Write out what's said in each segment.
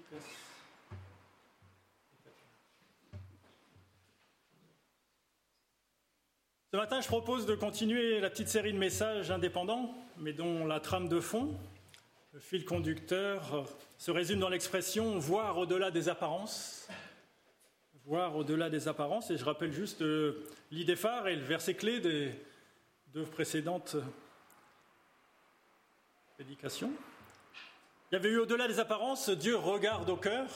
Ce matin, je propose de continuer la petite série de messages indépendants, mais dont la trame de fond, le fil conducteur, se résume dans l'expression « voir au-delà des apparences ». Voir au-delà des apparences, et je rappelle juste l'idée phare et le verset clé des deux précédentes prédications. Il y avait eu au-delà des apparences, Dieu regarde au cœur.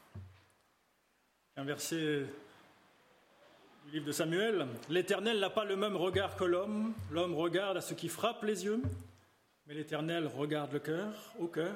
Un verset du livre de Samuel. L'Éternel n'a pas le même regard que l'homme. L'homme regarde à ce qui frappe les yeux, mais l'Éternel regarde le cœur, au cœur.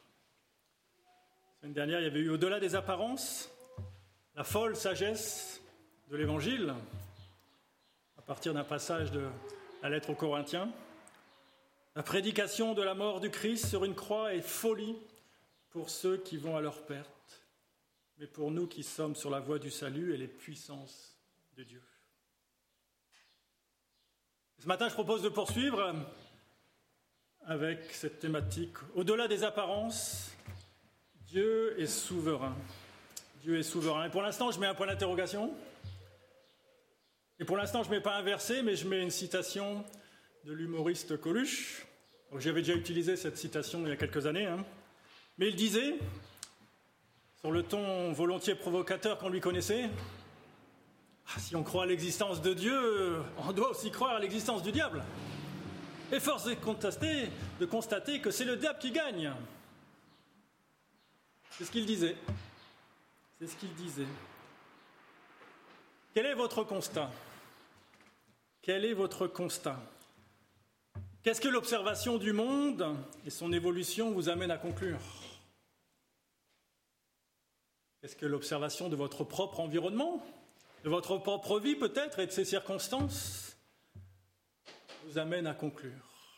La semaine dernière, il y avait eu au-delà des apparences, la folle sagesse de l'Évangile, à partir d'un passage de la lettre aux Corinthiens. La prédication de la mort du Christ sur une croix est folie pour ceux qui vont à leur perte, mais pour nous qui sommes sur la voie du salut, elle est puissance de Dieu. Ce matin, je propose de poursuivre avec cette thématique. Au-delà des apparences, Dieu est souverain. Dieu est souverain. Et pour l'instant, je mets un point d'interrogation. Et pour l'instant, je ne mets pas un verset, mais je mets une citation de l'humoriste Coluche. J'avais déjà utilisé cette citation il y a quelques années. Mais il disait, sur le ton volontiers provocateur qu'on lui connaissait, « Si on croit à l'existence de Dieu, on doit aussi croire à l'existence du diable. Et force est de constater que c'est le diable qui gagne. » C'est ce qu'il disait. C'est ce qu'il disait. Quel est votre constat ? Quel est votre constat ? Qu'est-ce que l'observation du monde et son évolution vous amène à conclure ? Qu'est-ce que l'observation de votre propre environnement, de votre propre vie peut-être et de ses circonstances vous amène à conclure ?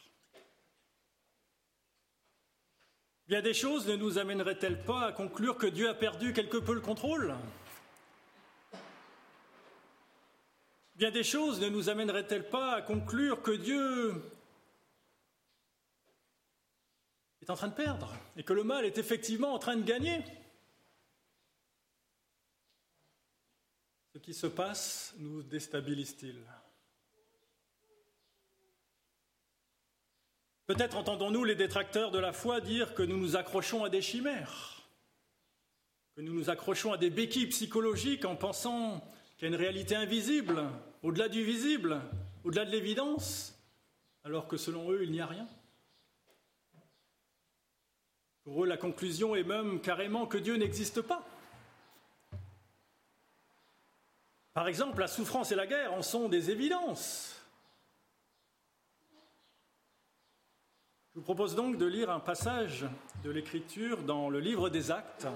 Bien des choses ne nous amèneraient-elles pas à conclure que Dieu a perdu quelque peu le contrôle ? Bien des choses ne nous amèneraient-elles pas à conclure que Dieu est en train de perdre et que le mal est effectivement en train de gagner ? Ce qui se passe nous déstabilise-t-il ? Peut-être entendons-nous les détracteurs de la foi dire que nous nous accrochons à des chimères, que nous nous accrochons à des béquilles psychologiques en pensant qu'il y a une réalité invisible, au-delà du visible, au-delà de l'évidence, alors que selon eux, il n'y a rien. Pour eux, la conclusion est même carrément que Dieu n'existe pas. Par exemple, la souffrance et la guerre en sont des évidences. Je vous propose donc de lire un passage de l'Écriture dans le livre des Actes,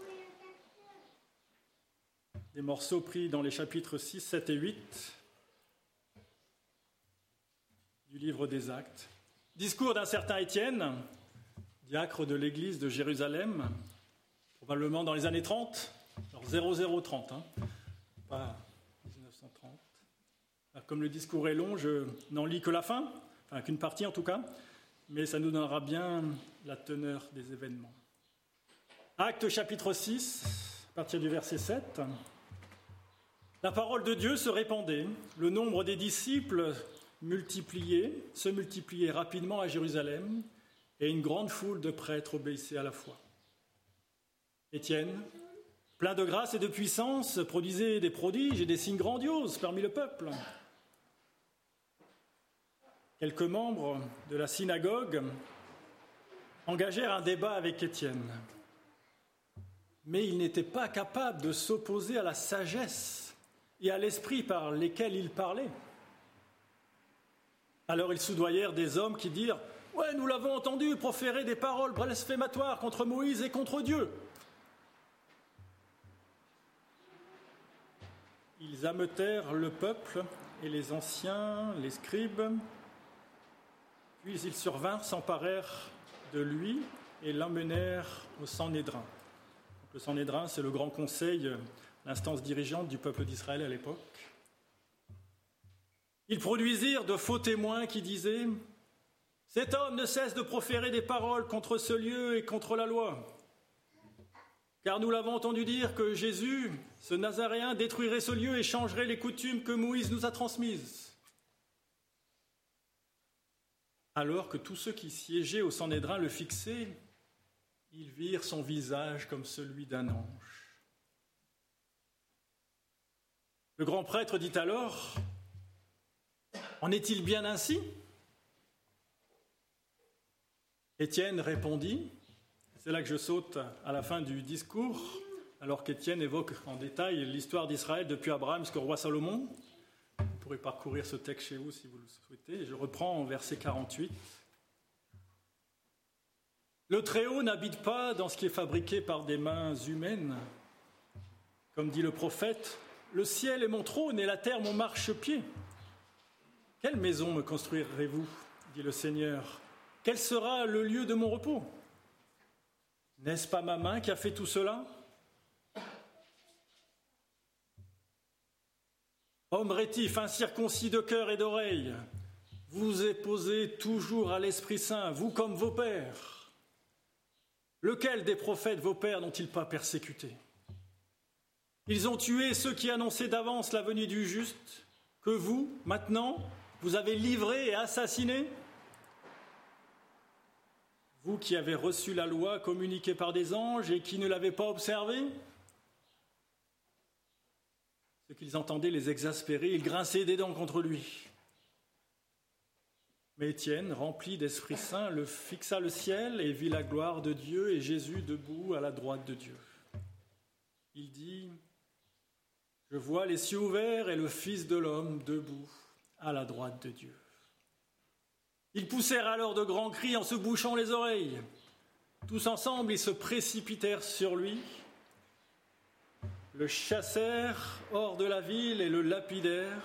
des morceaux pris dans les chapitres 6, 7 et 8 du livre des Actes. Discours d'un certain Étienne, diacre de l'église de Jérusalem, probablement dans les années 30, alors 0030, pas 1930. Alors, comme le discours est long, je n'en lis que la fin, enfin qu'une partie en tout cas, mais ça nous donnera bien la teneur des événements. Actes chapitre 6, à partir du verset 7. La parole de Dieu se répandait, le nombre des disciples se multipliait rapidement à Jérusalem, et une grande foule de prêtres obéissait à la foi. Étienne, plein de grâce et de puissance, produisait des prodiges et des signes grandioses parmi le peuple. Quelques membres de la synagogue engagèrent un débat avec Étienne. Mais il n'était pas capable de s'opposer à la sagesse et à l'esprit par lesquels il parlait. Alors ils soudoyèrent des hommes qui dirent « Ouais, nous l'avons entendu proférer des paroles blasphématoires contre Moïse et contre Dieu. » Ils ameutèrent le peuple et les anciens, les scribes. Puis ils survinrent, s'emparèrent de lui et l'emmenèrent au Sanhédrin. Le Sanhédrin, c'est le grand conseil, l'instance dirigeante du peuple d'Israël à l'époque. Ils produisirent de faux témoins qui disaient « Cet homme ne cesse de proférer des paroles contre ce lieu et contre la loi. » Car nous l'avons entendu dire que Jésus, ce Nazaréen, détruirait ce lieu et changerait les coutumes que Moïse nous a transmises. » Alors que tous ceux qui siégeaient au Sanhédrin le fixaient, ils virent son visage comme celui d'un ange. Le grand prêtre dit alors : « En est-il bien ainsi ?» Étienne répondit, c'est là que je saute à la fin du discours, alors qu'Étienne évoque en détail l'histoire d'Israël depuis Abraham jusqu'au roi Salomon. Vous pourrez parcourir ce texte chez vous si vous le souhaitez. Je reprends en verset 48. « Le Très-Haut n'habite pas dans ce qui est fabriqué par des mains humaines. Comme dit le prophète, le ciel est mon trône et la terre mon marchepied. Quelle maison me construirez-vous, dit le Seigneur. Quel sera le lieu de mon repos ? N'est-ce pas ma main qui a fait tout cela ? Homme rétif, incirconcis de cœur et d'oreille, vous opposez toujours à l'Esprit Saint, vous comme vos pères. Lequel des prophètes vos pères n'ont-ils pas persécuté ? Ils ont tué ceux qui annonçaient d'avance la venue du juste, que vous, maintenant, vous avez livrés et assassinés ? Vous qui avez reçu la loi communiquée par des anges et qui ne l'avez pas observée ? Ce qu'ils entendaient les exaspérer, ils grinçaient des dents contre lui. Mais Étienne, rempli d'Esprit Saint, le fixa le ciel et vit la gloire de Dieu et Jésus debout à la droite de Dieu. Il dit : « Je vois les cieux ouverts et le Fils de l'homme debout à la droite de Dieu. » Ils poussèrent alors de grands cris en se bouchant les oreilles. Tous ensemble, ils se précipitèrent sur lui, le chassèrent hors de la ville et le lapidèrent.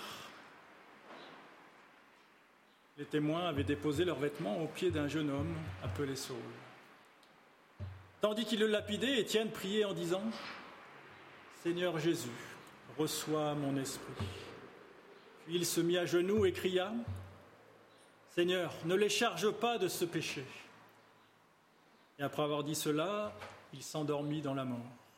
Les témoins avaient déposé leurs vêtements aux pieds d'un jeune homme appelé Saul. Tandis qu'ils le lapidaient, Étienne priait en disant : « Seigneur Jésus, reçois mon esprit. » Puis il se mit à genoux et cria : « Seigneur, ne les charge pas de ce péché. » Et après avoir dit cela, il s'endormit dans la mort.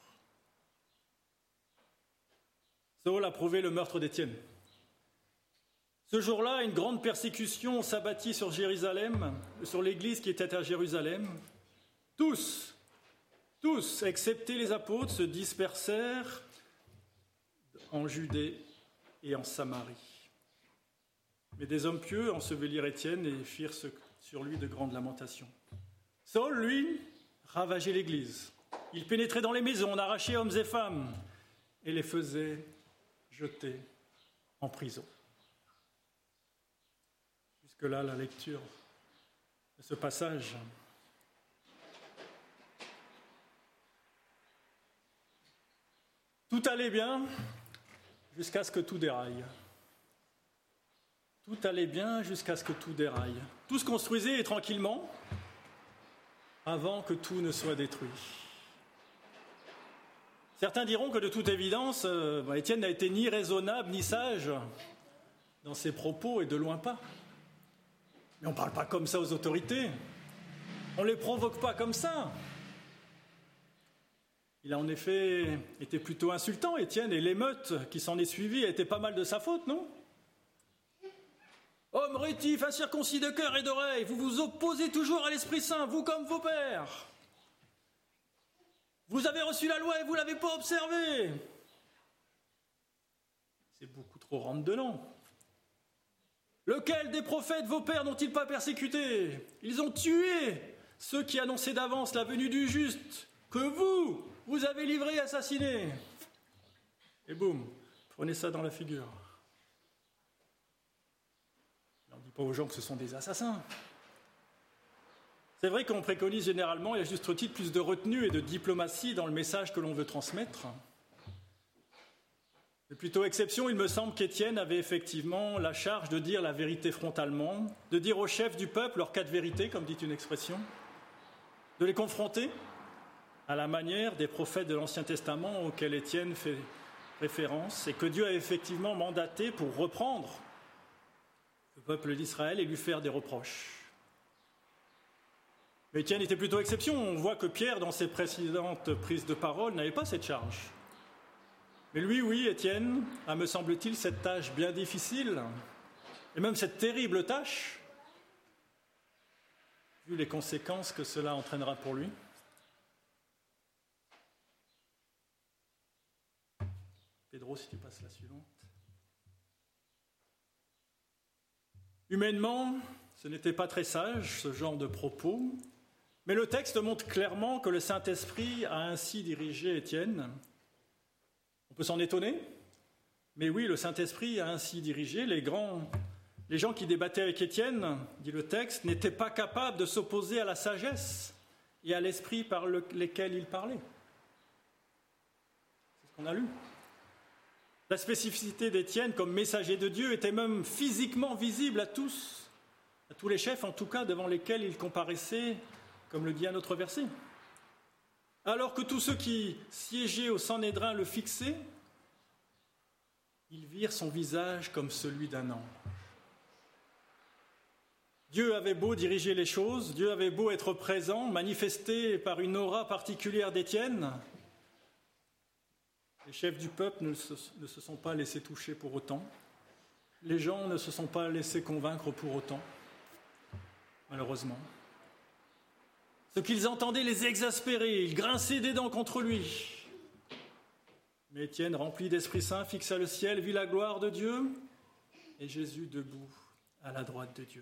Saul approuvait le meurtre d'Étienne. Ce jour-là, une grande persécution s'abattit sur Jérusalem, sur l'église qui était à Jérusalem. Tous, excepté les apôtres, se dispersèrent en Judée et en Samarie. Mais des hommes pieux ensevelirent Étienne et firent sur lui de grandes lamentations. Saul, lui, ravageait l'église. Il pénétrait dans les maisons, arrachait hommes et femmes et les faisait jeter en prison. Jusque-là, la lecture de ce passage. Tout allait bien jusqu'à ce que tout déraille. Tout allait bien jusqu'à ce que tout déraille. Tout se construisait tranquillement avant que tout ne soit détruit. Certains diront que de toute évidence, Étienne n'a été ni raisonnable ni sage dans ses propos et de loin pas. Mais on ne parle pas comme ça aux autorités. On ne les provoque pas comme ça. Il a en effet été plutôt insultant, Étienne, et l'émeute qui s'en est suivie a été pas mal de sa faute, non ? Homme rétif, incirconcis de cœur et d'oreille, vous vous opposez toujours à l'Esprit Saint, vous comme vos pères. Vous avez reçu la loi et vous ne l'avez pas observée. C'est beaucoup trop rentre-dedans. Lequel des prophètes vos pères n'ont-ils pas persécuté ? Ils ont tué ceux qui annonçaient d'avance la venue du juste, que vous avez livré et assassiné. Et boum, prenez ça dans la figure. On ne dit pas aux gens que ce sont des assassins. C'est vrai qu'on préconise généralement, et à juste titre, plus de retenue et de diplomatie dans le message que l'on veut transmettre. Mais plutôt exception, il me semble qu'Étienne avait effectivement la charge de dire la vérité frontalement, de dire aux chefs du peuple leurs 4 vérités, comme dit une expression, de les confronter à la manière des prophètes de l'Ancien Testament auxquels Étienne fait référence, et que Dieu a effectivement mandaté pour reprendre le peuple d'Israël et lui faire des reproches. Étienne était plutôt exception. On voit que Pierre, dans ses précédentes prises de parole, n'avait pas cette charge. Mais lui, oui, Étienne, a, me semble-t-il, cette tâche bien difficile, et même cette terrible tâche, vu les conséquences que cela entraînera pour lui. Pedro, si tu passes la suivante. Humainement, ce n'était pas très sage, ce genre de propos, mais le texte montre clairement que le Saint-Esprit a ainsi dirigé Étienne. On peut s'en étonner, mais oui, le Saint-Esprit a ainsi dirigé. Les gens qui débattaient avec Étienne, dit le texte, n'étaient pas capables de s'opposer à la sagesse et à l'esprit par lesquels il parlait. C'est ce qu'on a lu. La spécificité d'Étienne comme messager de Dieu était même physiquement visible à tous les chefs en tout cas devant lesquels il comparaissait, comme le dit un autre verset. Alors que tous ceux qui siégeaient au Sanhédrin le fixaient, ils virent son visage comme celui d'un ange. Dieu avait beau diriger les choses, Dieu avait beau être présent, manifesté par une aura particulière d'Étienne, les chefs du peuple ne se sont pas laissés toucher pour autant. Les gens ne se sont pas laissés convaincre pour autant, malheureusement. Ce qu'ils entendaient les exaspérer, ils grinçaient des dents contre lui. Mais Étienne, rempli d'Esprit Saint, fixa le ciel, vit la gloire de Dieu et Jésus debout à la droite de Dieu.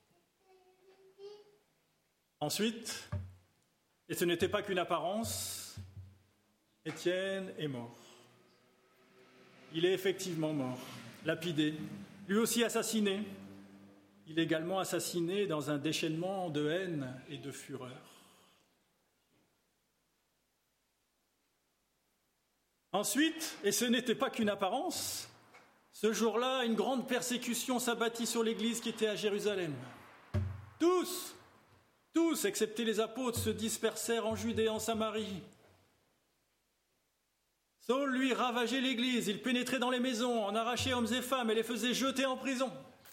Ensuite, et ce n'était pas qu'une apparence, Étienne est mort. Il est effectivement mort, lapidé, lui aussi assassiné. Il est également assassiné dans un déchaînement de haine et de fureur. Ensuite, et ce n'était pas qu'une apparence, ce jour-là, une grande persécution s'abattit sur l'Église qui était à Jérusalem. Tous, excepté les apôtres, se dispersèrent en Judée et en Samarie. Saul, lui, ravageait l'Église, il pénétrait dans les maisons, en arrachait hommes et femmes et les faisait jeter en prison.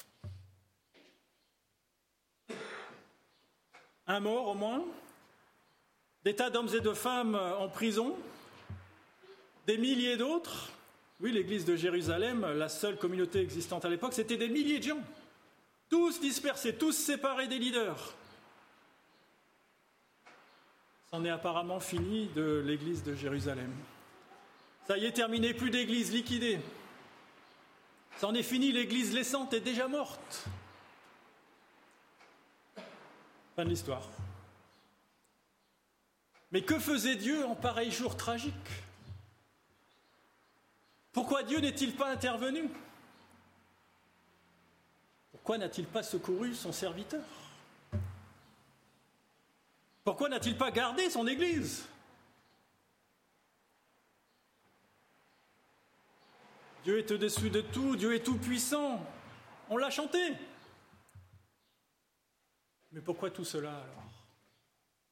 Un mort au moins, des tas d'hommes et de femmes en prison, des milliers d'autres. Oui, l'église de Jérusalem, la seule communauté existante à l'époque, c'était des milliers de gens. Tous dispersés, tous séparés des leaders. C'en est apparemment fini de l'église de Jérusalem. Ça y est terminé, plus d'église liquidée. C'en est fini, l'église naissante est déjà morte. Fin de l'histoire. Mais que faisait Dieu en pareil jour tragique ? Pourquoi Dieu n'est-il pas intervenu ? Pourquoi n'a-t-il pas secouru son serviteur ? Pourquoi n'a-t-il pas gardé son Église ? Dieu est au-dessus de tout, Dieu est tout-puissant. On l'a chanté. Mais pourquoi tout cela alors ? Pourquoi ?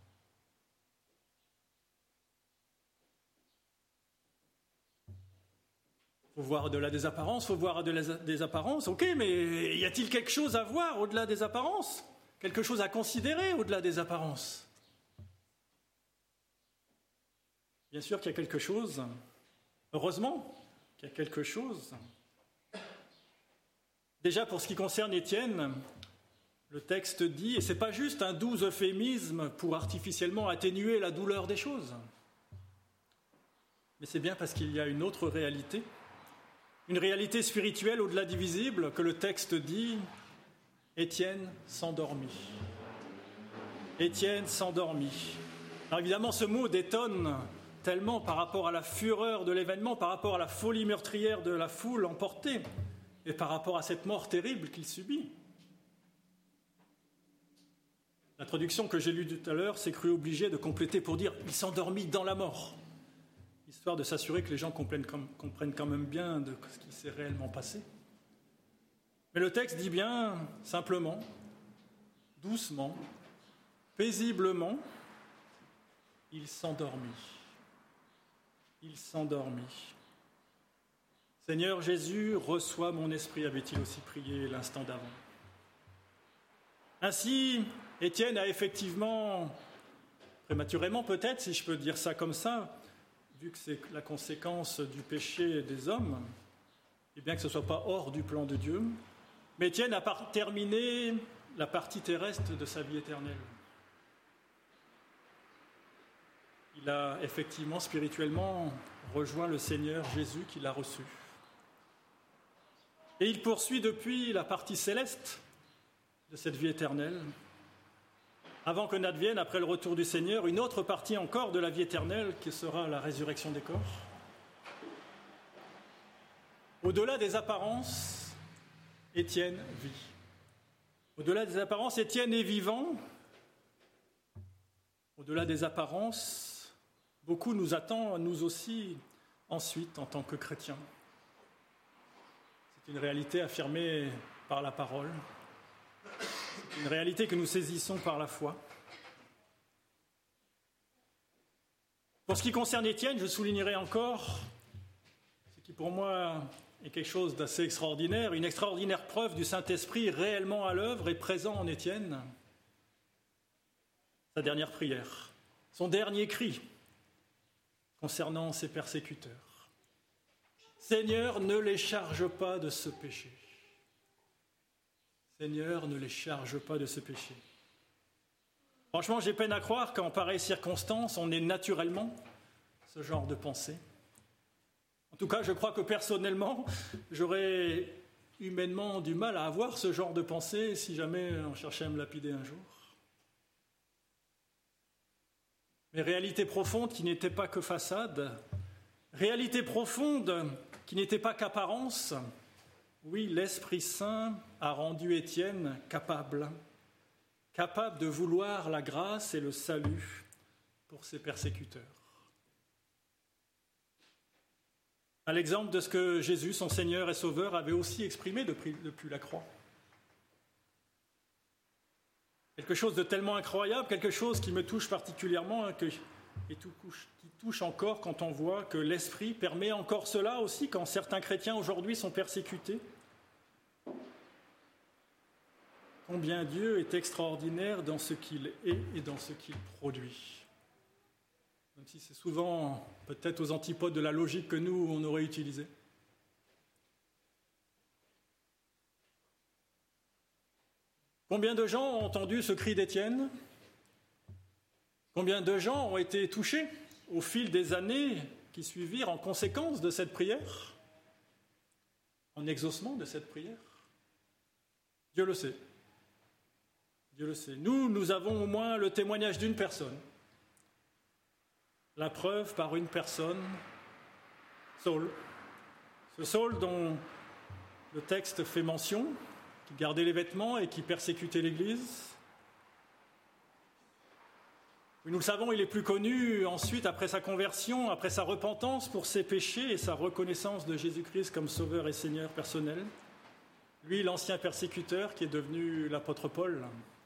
Il faut voir au-delà des apparences, ok, mais y a-t-il quelque chose à voir au-delà des apparences ? Quelque chose à considérer au-delà des apparences ? Bien sûr qu'il y a quelque chose, heureusement qu'il y a quelque chose. Déjà pour ce qui concerne Étienne, le texte dit, et ce n'est pas juste un doux euphémisme pour artificiellement atténuer la douleur des choses, mais c'est bien parce qu'il y a une autre réalité, une réalité spirituelle au-delà du visible, que le texte dit « Étienne s'endormit ». Étienne s'endormit. Alors évidemment, ce mot détonne tellement par rapport à la fureur de l'événement, par rapport à la folie meurtrière de la foule emportée, et par rapport à cette mort terrible qu'il subit. La traduction que j'ai lue tout à l'heure s'est crue obligée de compléter pour dire « il s'endormit dans la mort », histoire de s'assurer que les gens comprennent quand même bien de ce qui s'est réellement passé. Mais le texte dit bien simplement, doucement, paisiblement, il s'endormit. Il s'endormit. Seigneur Jésus, reçois mon esprit, avait-il aussi prié l'instant d'avant. Ainsi, Étienne a effectivement, prématurément peut-être, si je peux dire ça comme ça, vu que c'est la conséquence du péché des hommes, et bien que ce ne soit pas hors du plan de Dieu, mais Étienne a terminé la partie terrestre de sa vie éternelle. Il a effectivement, spirituellement, rejoint le Seigneur Jésus qu'il a reçu. Et il poursuit depuis la partie céleste de cette vie éternelle, avant que n'advienne, après le retour du Seigneur, une autre partie encore de la vie éternelle, qui sera la résurrection des corps. Au-delà des apparences, Étienne vit. Au-delà des apparences, Étienne est vivant. Au-delà des apparences, beaucoup nous attend, nous aussi, ensuite, en tant que chrétiens. C'est une réalité affirmée par la parole. C'est une réalité que nous saisissons par la foi. Pour ce qui concerne Étienne, je soulignerai encore ce qui pour moi est quelque chose d'assez extraordinaire, une extraordinaire preuve du Saint-Esprit réellement à l'œuvre et présent en Étienne. Sa dernière prière, son dernier cri concernant ses persécuteurs. Seigneur, ne les charge pas de ce péché. Seigneur, ne les charge pas de ce péché. Franchement, j'ai peine à croire qu'en pareille circonstance, on ait naturellement ce genre de pensée. En tout cas, je crois que personnellement, j'aurais humainement du mal à avoir ce genre de pensée si jamais on cherchait à me lapider un jour. Mais réalité profonde qui n'était pas que façade, réalité profonde qui n'était pas qu'apparence, oui, l'Esprit Saint a rendu Étienne capable de vouloir la grâce et le salut pour ses persécuteurs. À l'exemple de ce que Jésus, son Seigneur et Sauveur, avait aussi exprimé depuis la croix. Quelque chose de tellement incroyable, quelque chose qui me touche particulièrement et qui touche encore quand on voit que l'Esprit permet encore cela aussi quand certains chrétiens aujourd'hui sont persécutés. Combien Dieu est extraordinaire dans ce qu'il est et dans ce qu'il produit. Même si c'est souvent peut-être aux antipodes de la logique que nous, on aurait utilisée. Combien de gens ont entendu ce cri d'Étienne ? Combien de gens ont été touchés au fil des années qui suivirent en conséquence de cette prière ? En exaucement de cette prière ? Dieu le sait. Dieu le sait. Nous avons au moins le témoignage d'une personne. La preuve par une personne, Saul. Ce Saul dont le texte fait mention, qui gardait les vêtements et qui persécutait l'Église. Nous le savons, il est plus connu ensuite, après sa conversion, après sa repentance pour ses péchés et sa reconnaissance de Jésus-Christ comme Sauveur et Seigneur personnel. Lui, l'ancien persécuteur qui est devenu l'apôtre Paul.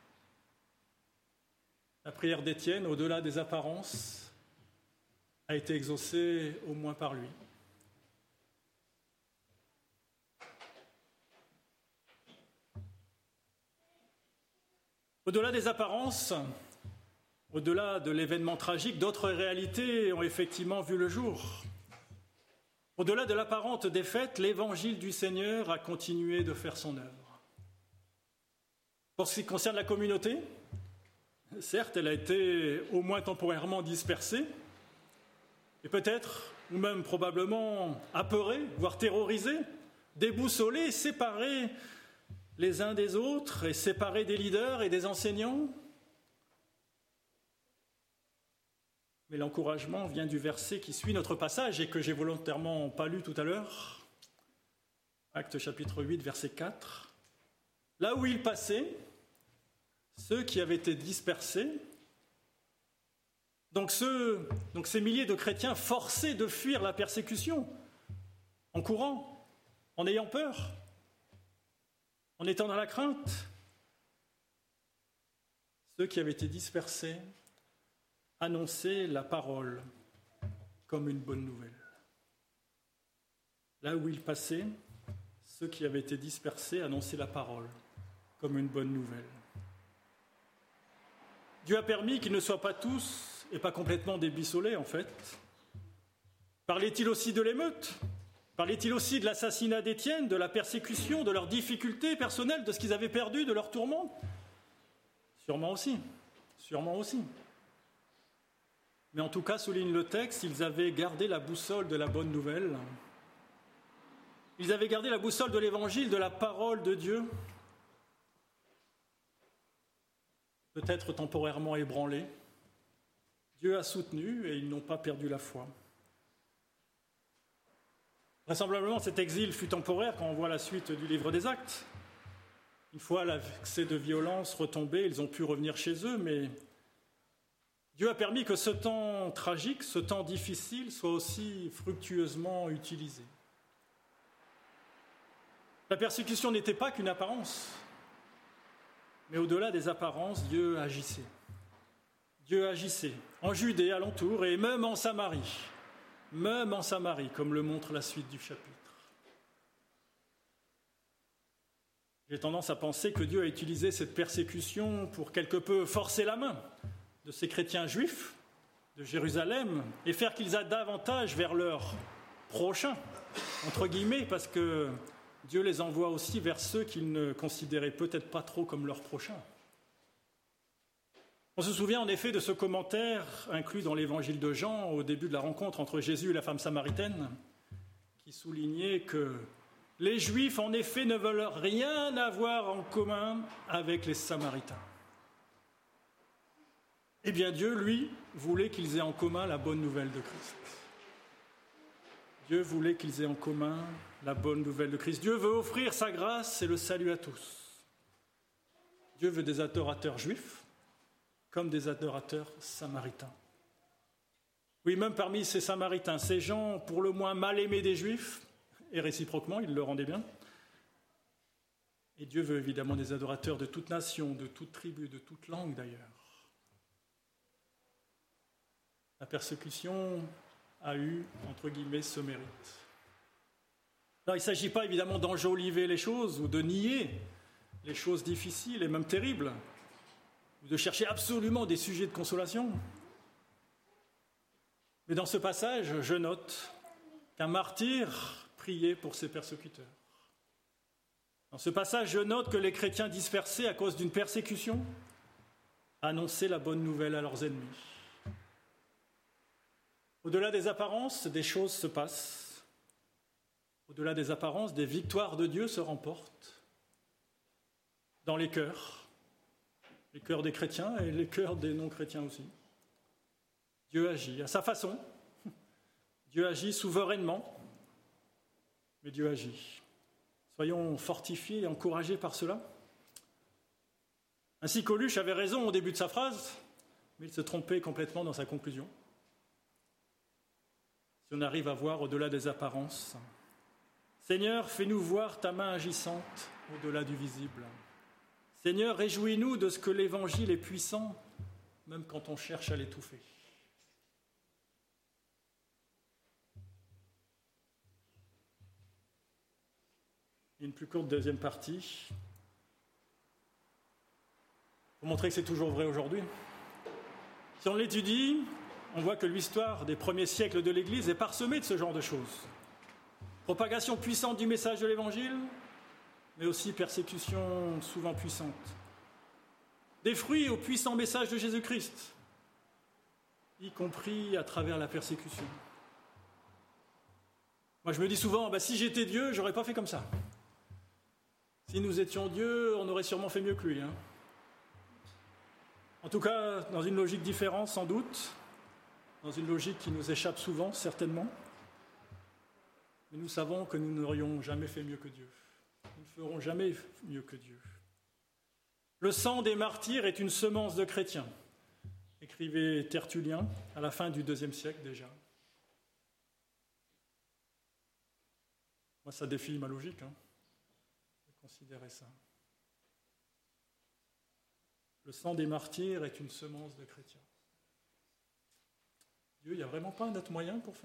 La prière d'Étienne, au-delà des apparences, a été exaucée au moins par lui. Au-delà des apparences, au-delà de l'événement tragique, d'autres réalités ont effectivement vu le jour. Au-delà de l'apparente défaite, l'évangile du Seigneur a continué de faire son œuvre. Pour ce qui concerne la communauté, certes, elle a été au moins temporairement dispersée, et peut-être, ou même probablement apeurée, voire terrorisée, déboussolée, séparée les uns des autres et séparés des leaders et des enseignants. Mais l'encouragement vient du verset qui suit notre passage et que j'ai volontairement pas lu tout à l'heure. Actes chapitre 8, verset 4. Là où ils passaient, ceux qui avaient été dispersés, donc ces milliers de chrétiens forcés de fuir la persécution, en courant, en ayant peur, en étant dans la crainte, ceux qui avaient été dispersés annonçaient la parole comme une bonne nouvelle. Là où ils passaient, ceux qui avaient été dispersés annonçaient la parole comme une bonne nouvelle. Dieu a permis qu'ils ne soient pas tous, et pas complètement déboussolés en fait. Parlait-il aussi de l'émeute ? Parlait-il aussi de l'assassinat d'Étienne, de la persécution, de leurs difficultés personnelles, de ce qu'ils avaient perdu, de leurs tourments ? Sûrement aussi, sûrement aussi. Mais en tout cas, souligne le texte, ils avaient gardé la boussole de la bonne nouvelle. Ils avaient gardé la boussole de l'évangile, de la parole de Dieu. Peut-être temporairement ébranlés. Dieu a soutenu et ils n'ont pas perdu la foi. Vraisemblablement, cet exil fut temporaire quand on voit la suite du livre des Actes. Une fois l'accès de violence retombé, ils ont pu revenir chez eux, mais Dieu a permis que ce temps tragique, ce temps difficile, soit aussi fructueusement utilisé. La persécution n'était pas qu'une apparence, mais au-delà des apparences, Dieu agissait. Dieu agissait en Judée alentour et même en Samarie, comme le montre la suite du chapitre. J'ai tendance à penser que Dieu a utilisé cette persécution pour quelque peu forcer la main de ces chrétiens juifs de Jérusalem et faire qu'ils aillent davantage vers leur prochain, entre guillemets, parce que Dieu les envoie aussi vers ceux qu'ils ne considéraient peut-être pas trop comme leurs prochains. On se souvient en effet de ce commentaire inclus dans l'évangile de Jean au début de la rencontre entre Jésus et la femme samaritaine, qui soulignait que les Juifs, en effet, ne veulent rien avoir en commun avec les Samaritains. Eh bien, Dieu, lui, voulait qu'ils aient en commun la bonne nouvelle de Christ. Dieu voulait qu'ils aient en commun la bonne nouvelle de Christ. Dieu veut offrir sa grâce et le salut à tous. Dieu veut des adorateurs juifs comme des adorateurs samaritains. Oui, même parmi ces Samaritains, ces gens pour le moins mal aimés des Juifs, et réciproquement, ils le rendaient bien. Et Dieu veut évidemment des adorateurs de toute nation, de toute tribu, de toute langue d'ailleurs. La persécution a eu, entre guillemets, ce mérite. Alors, il ne s'agit pas évidemment d'enjoliver les choses ou de nier les choses difficiles et même terribles, ou de chercher absolument des sujets de consolation. Mais dans ce passage, je note qu'un martyr priait pour ses persécuteurs. Dans ce passage, je note que les chrétiens dispersés à cause d'une persécution annonçaient la bonne nouvelle à leurs ennemis. Au-delà des apparences, des choses se passent. Au-delà des apparences, des victoires de Dieu se remportent dans les cœurs des chrétiens et les cœurs des non-chrétiens aussi. Dieu agit à sa façon, Dieu agit souverainement, mais Dieu agit. Soyons fortifiés et encouragés par cela. Ainsi Coluche avait raison au début de sa phrase, mais il se trompait complètement dans sa conclusion. Si on arrive à voir au-delà des apparences, Seigneur, fais-nous voir ta main agissante au-delà du visible. Seigneur, réjouis-nous de ce que l'Évangile est puissant, même quand on cherche à l'étouffer. Une plus courte deuxième partie, pour montrer que c'est toujours vrai aujourd'hui. Si on l'étudie, on voit que l'histoire des premiers siècles de l'Église est parsemée de ce genre de choses. Propagation puissante du message de l'Évangile, mais aussi persécution souvent puissante. Des fruits au puissant message de Jésus-Christ, y compris à travers la persécution. Moi, je me dis souvent, si j'étais Dieu, j'aurais pas fait comme ça. Si nous étions Dieu, on aurait sûrement fait mieux que lui. En tout cas, dans une logique différente, sans doute, dans une logique qui nous échappe souvent, certainement. Mais nous savons que nous n'aurions jamais fait mieux que Dieu. Nous ne ferons jamais mieux que Dieu. Le sang des martyrs est une semence de chrétiens, écrivait Tertullien à la fin du IIe siècle déjà. Moi, ça défie ma logique, de considérer ça. Le sang des martyrs est une semence de chrétiens. Dieu, il n'y a vraiment pas un autre moyen pour faire ?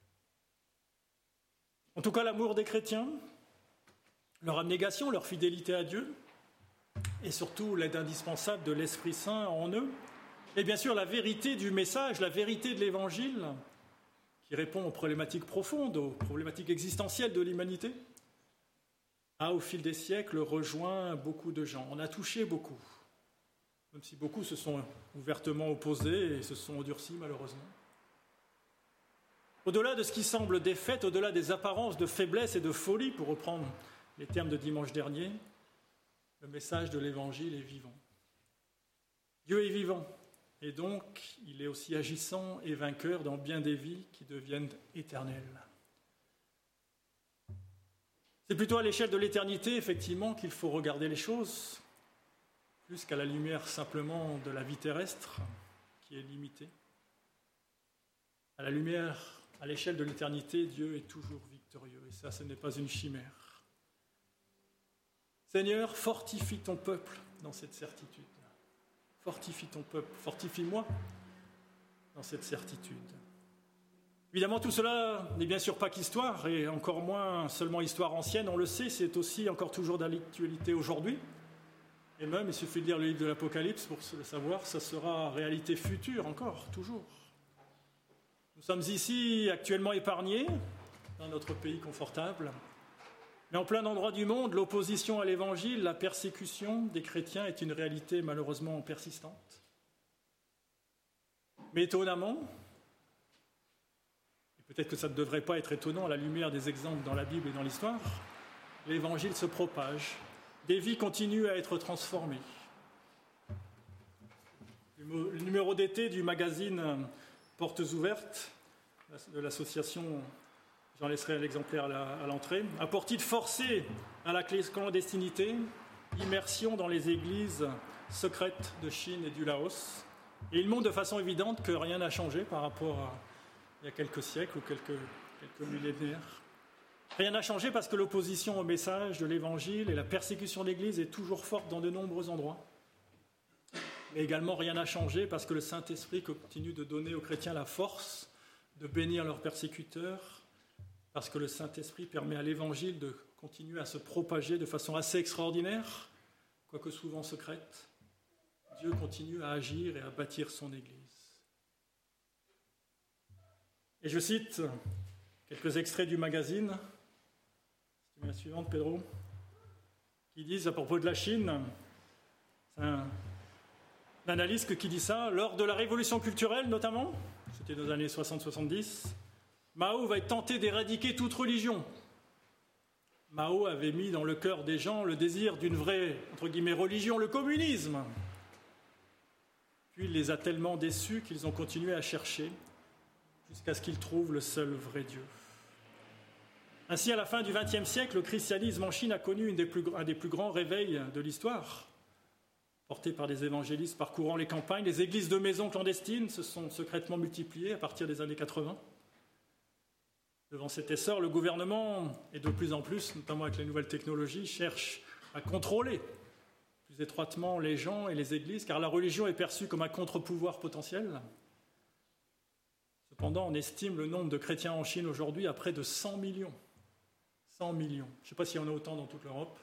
En tout cas, l'amour des chrétiens, leur abnégation, leur fidélité à Dieu, et surtout l'aide indispensable de l'Esprit Saint en eux, Et bien sûr, la vérité du message, la vérité de l'Évangile, qui répond aux problématiques profondes, aux problématiques existentielles de l'humanité, a au fil des siècles rejoint beaucoup de gens. On a touché beaucoup, même si beaucoup se sont ouvertement opposés et se sont endurcis malheureusement. Au-delà de ce qui semble défaite, au-delà des apparences de faiblesse et de folie, pour reprendre les termes de dimanche dernier, le message de l'Évangile est vivant. Dieu est vivant, et donc il est aussi agissant et vainqueur dans bien des vies qui deviennent éternelles. C'est plutôt à l'échelle de l'éternité, effectivement, qu'il faut regarder les choses, plus qu'à la lumière simplement de la vie terrestre, qui est limitée. À la lumière, à l'échelle de l'éternité, Dieu est toujours victorieux, et ça, ce n'est pas une chimère. Seigneur, fortifie ton peuple dans cette certitude. Fortifie ton peuple, fortifie-moi dans cette certitude. Évidemment, tout cela n'est bien sûr pas qu'histoire, et encore moins seulement histoire ancienne, on le sait, c'est aussi encore toujours d'actualité aujourd'hui. Et même, il suffit de lire le livre de l'Apocalypse pour le savoir, ça sera réalité future encore, toujours. Nous sommes ici actuellement épargnés, dans notre pays confortable, mais en plein endroit du monde, l'opposition à l'Évangile, la persécution des chrétiens est une réalité malheureusement persistante. Mais étonnamment, et peut-être que ça ne devrait pas être étonnant à la lumière des exemples dans la Bible et dans l'histoire, l'Évangile se propage, des vies continuent à être transformées. Le numéro d'été du magazine Portes ouvertes de l'association, j'en laisserai l'exemplaire à l'entrée, a pour titre forcé à la clandestinité, immersion dans les églises secrètes de Chine et du Laos. Et il montre de façon évidente que rien n'a changé par rapport à il y a quelques siècles ou quelques millénaires. Rien n'a changé parce que l'opposition au message de l'Évangile et la persécution de l'Église est toujours forte dans de nombreux endroits. Mais également, rien n'a changé parce que le Saint-Esprit continue de donner aux chrétiens la force de bénir leurs persécuteurs, parce que le Saint-Esprit permet à l'Évangile de continuer à se propager de façon assez extraordinaire, quoique souvent secrète. Dieu continue à agir et à bâtir son Église. Et je cite quelques extraits du magazine, c'est la suivante, Pedro, qui disent à propos de la Chine, c'est un analyste qui dit ça, lors de la révolution culturelle notamment, c'était dans les années 60-70, Mao va être tenté d'éradiquer toute religion. Mao avait mis dans le cœur des gens le désir d'une vraie, entre guillemets, religion, le communisme. Puis il les a tellement déçus qu'ils ont continué à chercher jusqu'à ce qu'ils trouvent le seul vrai Dieu. Ainsi, à la fin du XXe siècle, le christianisme en Chine a connu un des plus grands réveils de l'histoire. Porté par des évangélistes parcourant les campagnes, les églises de maisons clandestines se sont secrètement multipliées à partir des années 80. Devant cet essor, le gouvernement, et de plus en plus, notamment avec les nouvelles technologies, cherche à contrôler plus étroitement les gens et les églises, car la religion est perçue comme un contre-pouvoir potentiel. Cependant, on estime le nombre de chrétiens en Chine aujourd'hui à près de 100 millions. 100 millions. Je ne sais pas s'il y en a autant dans toute l'Europe.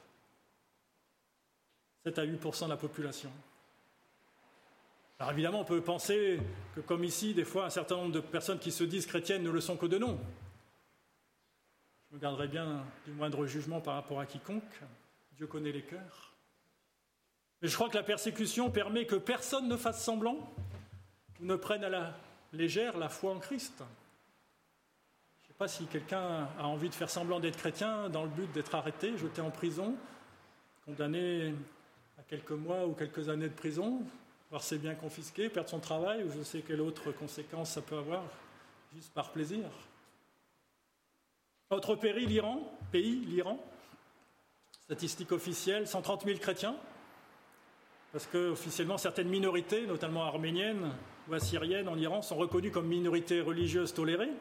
7 à 8% de la population. Alors évidemment, on peut penser que comme ici, des fois, un certain nombre de personnes qui se disent chrétiennes ne le sont que de nom. Je me garderai bien du moindre jugement par rapport à quiconque. Dieu connaît les cœurs. Mais je crois que la persécution permet que personne ne fasse semblant ou ne prenne à la légère la foi en Christ. Je ne sais pas si quelqu'un a envie de faire semblant d'être chrétien dans le but d'être arrêté, jeté en prison, condamné à quelques mois ou quelques années de prison, voir ses biens confisqués, perdre son travail, ou je sais quelle autre conséquence ça peut avoir, juste par plaisir. Autre pays, l'Iran, statistique officielle, 130 000 chrétiens, parce qu'officiellement certaines minorités, notamment arméniennes ou assyriennes en Iran, sont reconnues comme minorités religieuses tolérées.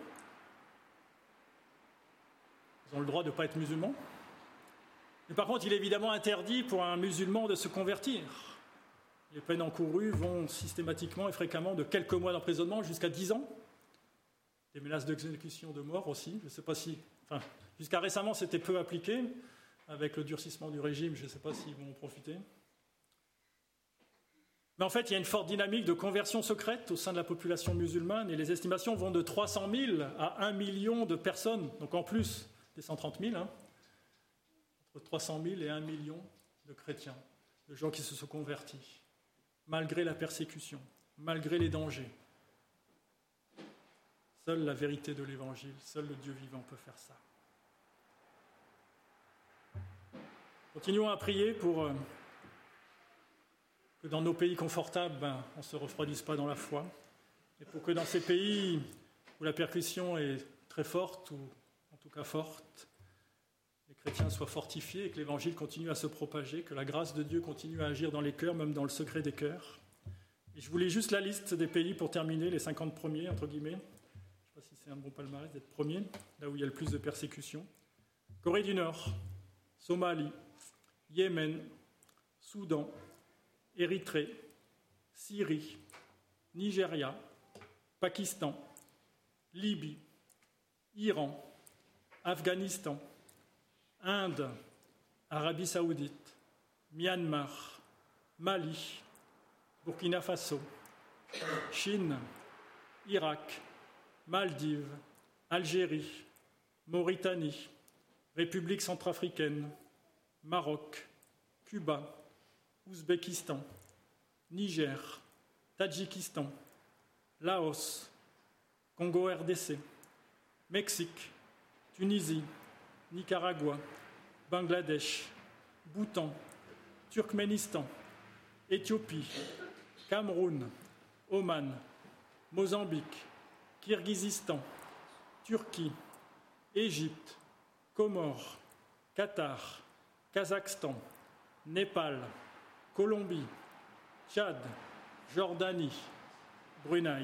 Ils ont le droit de ne pas être musulmans. Mais par contre, il est évidemment interdit pour un musulman de se convertir. Les peines encourues vont systématiquement et fréquemment de quelques mois d'emprisonnement jusqu'à 10 ans. Des menaces d'exécution de mort aussi. Je ne sais pas si... Enfin, jusqu'à récemment, c'était peu appliqué. Avec le durcissement du régime, je ne sais pas s'ils vont en profiter. Mais en fait, il y a une forte dynamique de conversion secrète au sein de la population musulmane et les estimations vont de 300 000 à 1 million de personnes, donc en plus des 130 000, entre 300 000 et 1 million de chrétiens, de gens qui se sont convertis, malgré la persécution, malgré les dangers. Seule la vérité de l'Évangile, seul le Dieu vivant peut faire ça. Continuons à prier pour que dans nos pays confortables, on ne se refroidisse pas dans la foi, et pour que dans ces pays où la persécution est très forte, ou en tout cas forte, les chrétiens soient fortifiés et que l'Évangile continue à se propager, que la grâce de Dieu continue à agir dans les cœurs, même dans le secret des cœurs. Et je vous lis juste la liste des pays pour terminer, les 50 premiers, entre guillemets. Je ne sais pas si c'est un bon palmarès d'être premier, là où il y a le plus de persécution. Corée du Nord, Somalie, Yémen, Soudan, Érythrée, Syrie, Nigeria, Pakistan, Libye, Iran, Afghanistan, Inde, Arabie Saoudite, Myanmar, Mali, Burkina Faso, Chine, Irak, Maldives, Algérie, Mauritanie, République centrafricaine, Maroc, Cuba, Ouzbékistan, Niger, Tadjikistan, Laos, Congo RDC, Mexique, Tunisie, Nicaragua, Bangladesh, Bhoutan, Turkménistan, Éthiopie, Cameroun, Oman, Mozambique, Kirghizistan, Turquie, Égypte, Comores, Qatar, Kazakhstan, Népal, Colombie, Tchad, Jordanie, Brunei.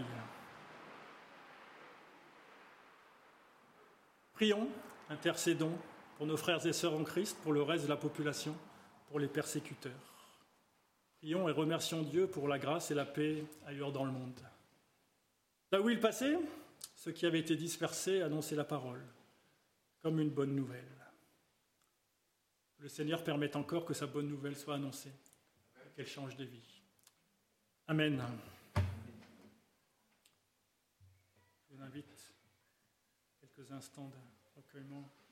Prions, intercédons pour nos frères et sœurs en Christ, pour le reste de la population, pour les persécuteurs. Prions et remercions Dieu pour la grâce et la paix ailleurs dans le monde. Là où il passait, ceux qui avaient été dispersés annonçaient la parole, comme une bonne nouvelle. Le Seigneur permet encore que sa bonne nouvelle soit annoncée, qu'elle change des vies. Amen. Je vous invite quelques instants de recueillement.